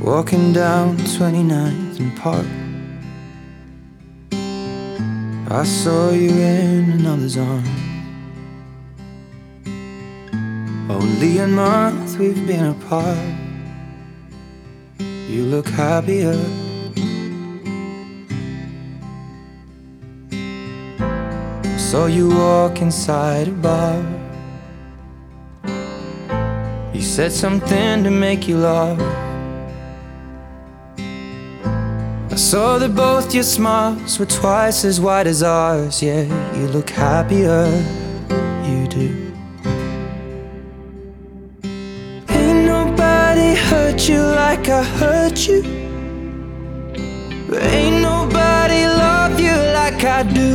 Walking down 29th and Park, I saw you in another's arms. Only a month we've been apart. You look happier. Saw you walk inside a bar. You said something to make you laugh. I saw that both your smiles were twice as wide as ours. Yeah, you look happier, you do. Ain't nobody hurt you like I hurt you. Ain't nobody love you like I do.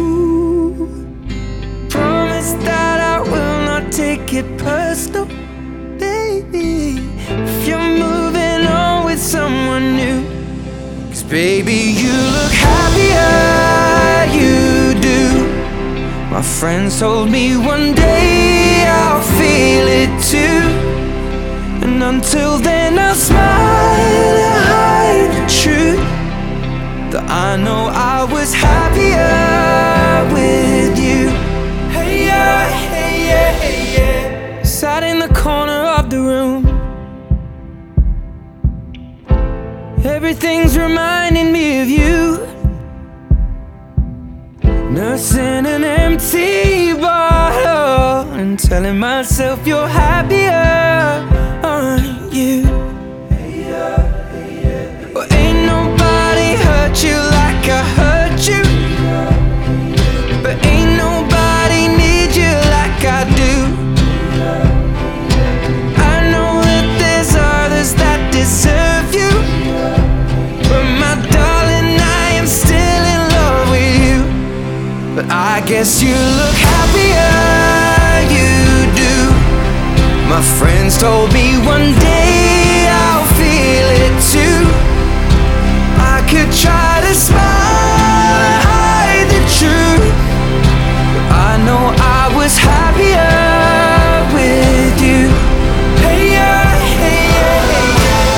Promise that I will not take it personal, baby, if you're moving on with someone new. 'Cause baby, you look happier, you do. My friends told me one day I'll feel it too. And until then I'll smile and hide the truth, that I know I was happier with you. Hey yeah, hey yeah, hey yeah. Sat in the corner of the room. Everything's reminding me of you. Nursing an empty bottle and telling myself you're happier, aren't you? Well, ain't nobody hurt you like I hurt you, but ain't nobody need you like I do. I know that there's others that deserve you, but my darling, I am still in love with you. But I guess you look happier, you do. My friends told me one day I'll feel it too. I could try to smile and hide the truth, but I know I was happier with you. Hey yeah, hey yeah, hey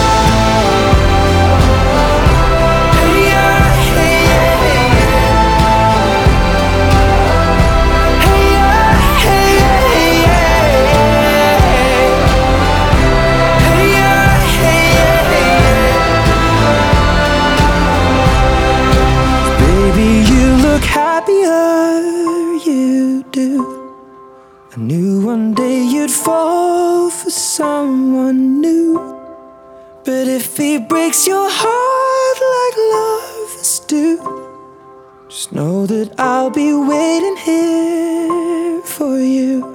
I knew one day you'd fall for someone new. But if he breaks your heart like lovers do, just know that I'll be waiting here for you.